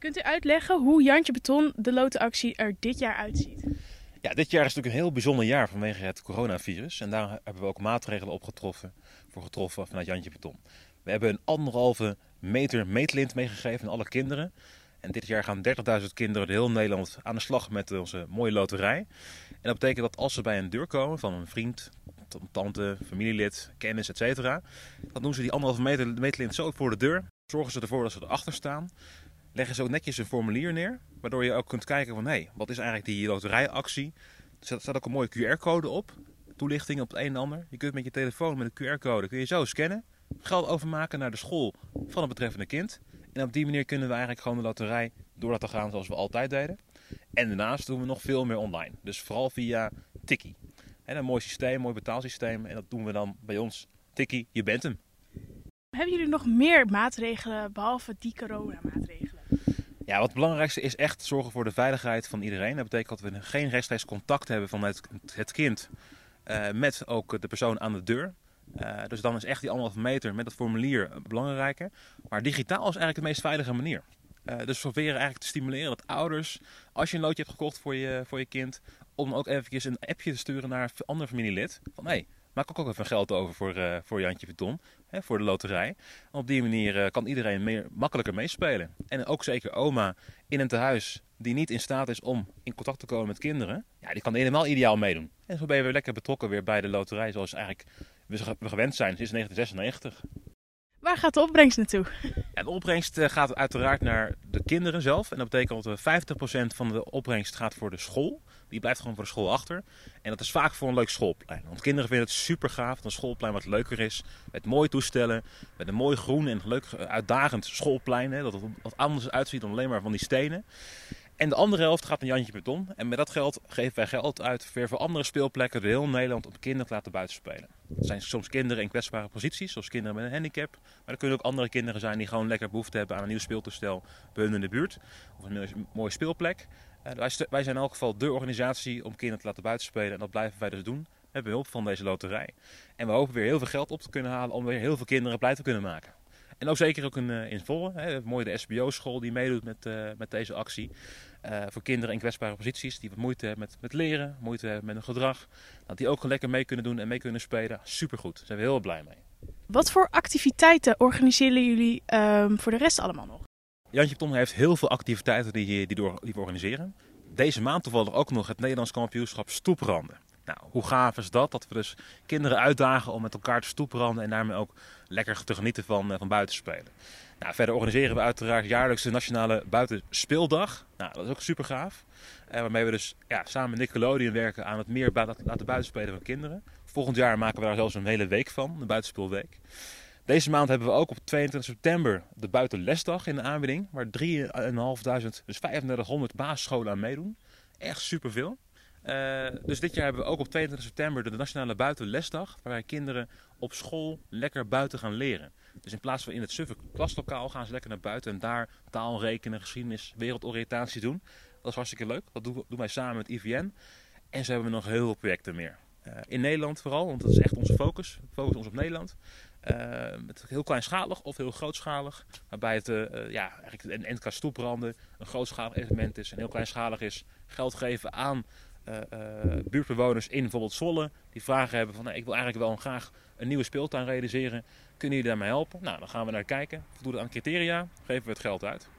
Kunt u uitleggen hoe Jantje Beton de lotenactie er dit jaar uitziet? Ja, dit jaar is natuurlijk een heel bijzonder jaar vanwege het coronavirus. En daar hebben we ook maatregelen voor getroffen vanuit Jantje Beton. We hebben een 1,5 meter meetlint meegegeven aan alle kinderen. En dit jaar gaan 30.000 kinderen door heel Nederland aan de slag met onze mooie loterij. En dat betekent dat als ze bij een deur komen van een vriend, tante, familielid, kennis, etc. Dan doen ze die 1,5 meter meetlint zo voor de deur. Zorgen ze ervoor dat ze erachter staan. Leggen ze ook netjes een formulier neer, waardoor je ook kunt kijken van hé, wat is eigenlijk die loterijactie. Er staat ook een mooie QR-code op, toelichting op het een en ander. Je kunt met je telefoon met een QR-code kun je zo scannen, geld overmaken naar de school van het betreffende kind. En op die manier kunnen we eigenlijk gewoon de loterij door laten gaan zoals we altijd deden. En daarnaast doen we nog veel meer online, dus vooral via Tikkie. En een mooi systeem, een mooi betaalsysteem en dat doen we dan bij ons. Tikkie, je bent hem. Hebben jullie nog meer maatregelen behalve die coronamaatregelen? Ja, wat het belangrijkste is echt zorgen voor de veiligheid van iedereen. Dat betekent dat we geen rechtstreeks contact hebben van het kind met ook de persoon aan de deur. Dus dan is echt die 1,5 meter met het formulier belangrijker. Maar digitaal is eigenlijk de meest veilige manier. Dus we proberen eigenlijk te stimuleren dat ouders, als je een loodje hebt gekocht voor je kind, om ook even een appje te sturen naar een ander familielid. Van hé, maak ook even geld over voor Jantje Beton, voor de loterij. En op die manier kan iedereen makkelijker meespelen. En ook zeker oma in een tehuis die niet in staat is om in contact te komen met kinderen. Ja, die kan helemaal ideaal meedoen. En zo ben je weer lekker betrokken weer bij de loterij zoals eigenlijk we gewend zijn sinds 1996. Waar gaat de opbrengst naartoe? Ja, de opbrengst gaat uiteraard naar de kinderen zelf. En dat betekent dat 50% van de opbrengst gaat voor de school. Die blijft gewoon voor de school achter. En dat is vaak voor een leuk schoolplein. Want kinderen vinden het super gaaf dat een schoolplein wat leuker is. Met mooie toestellen. Met een mooi groen en leuk uitdagend schoolplein. Hè, dat het wat anders uitziet dan alleen maar van die stenen. En de andere helft gaat naar Jantje Beton. En met dat geld geven wij geld uit voor andere speelplekken door heel Nederland om kinderen te laten buitenspelen. Dat zijn soms kinderen in kwetsbare posities, zoals kinderen met een handicap. Maar er kunnen ook andere kinderen zijn die gewoon lekker behoefte hebben aan een nieuw speeltoestel bij hun in de buurt. Of een mooie speelplek. Wij zijn in elk geval de organisatie om kinderen te laten buitenspelen. En dat blijven wij dus doen met behulp van deze loterij. En we hopen weer heel veel geld op te kunnen halen om weer heel veel kinderen blij te kunnen maken. En ook zeker ook in Zwolle, mooi de SBO-school die meedoet met deze actie. Voor kinderen in kwetsbare posities die wat moeite hebben met leren, moeite hebben met hun gedrag. Dat die ook lekker mee kunnen doen en mee kunnen spelen. Supergoed, daar zijn we heel blij mee. Wat voor activiteiten organiseren jullie voor de rest allemaal nog? Jantje Beton heeft heel veel activiteiten die we organiseren. Deze maand toevallig ook nog het Nederlands kampioenschap stoepranden. Nou, hoe gaaf is dat? Dat we dus kinderen uitdagen om met elkaar te stoepranden en daarmee ook lekker te genieten van buitenspelen. Nou, verder organiseren we uiteraard jaarlijks de Nationale Buitenspeeldag. Nou, dat is ook super gaaf. Waarmee we dus samen met Nickelodeon werken aan het meer laten buitenspelen van kinderen. Volgend jaar maken we daar zelfs een hele week van, de Buitenspeelweek. Deze maand hebben we ook op 22 september de Buitenlesdag in de aanbieding. Waar 3.500, dus 3500 basisscholen aan meedoen. Echt superveel. Dus dit jaar hebben we ook op 22 september de Nationale Buitenlesdag. Waarbij kinderen op school lekker buiten gaan leren. Dus in plaats van in het suffe klaslokaal gaan ze lekker naar buiten. En daar taal, rekenen, geschiedenis, wereldoriëntatie doen. Dat is hartstikke leuk. Dat doen wij samen met IVN. En zo hebben we nog heel veel projecten meer. In Nederland vooral, want dat is echt onze focus. We focussen ons op Nederland. Met heel kleinschalig of heel grootschalig. Waarbij het eigenlijk een NK stoepranden een grootschalig evenement is. En heel kleinschalig is geld geven aan buurtbewoners in bijvoorbeeld Zwolle. Die vragen hebben van ik wil eigenlijk wel graag een nieuwe speeltuin realiseren. Kunnen jullie daarmee helpen? Nou, dan gaan we naar kijken. Voldoen aan de criteria, geven we het geld uit.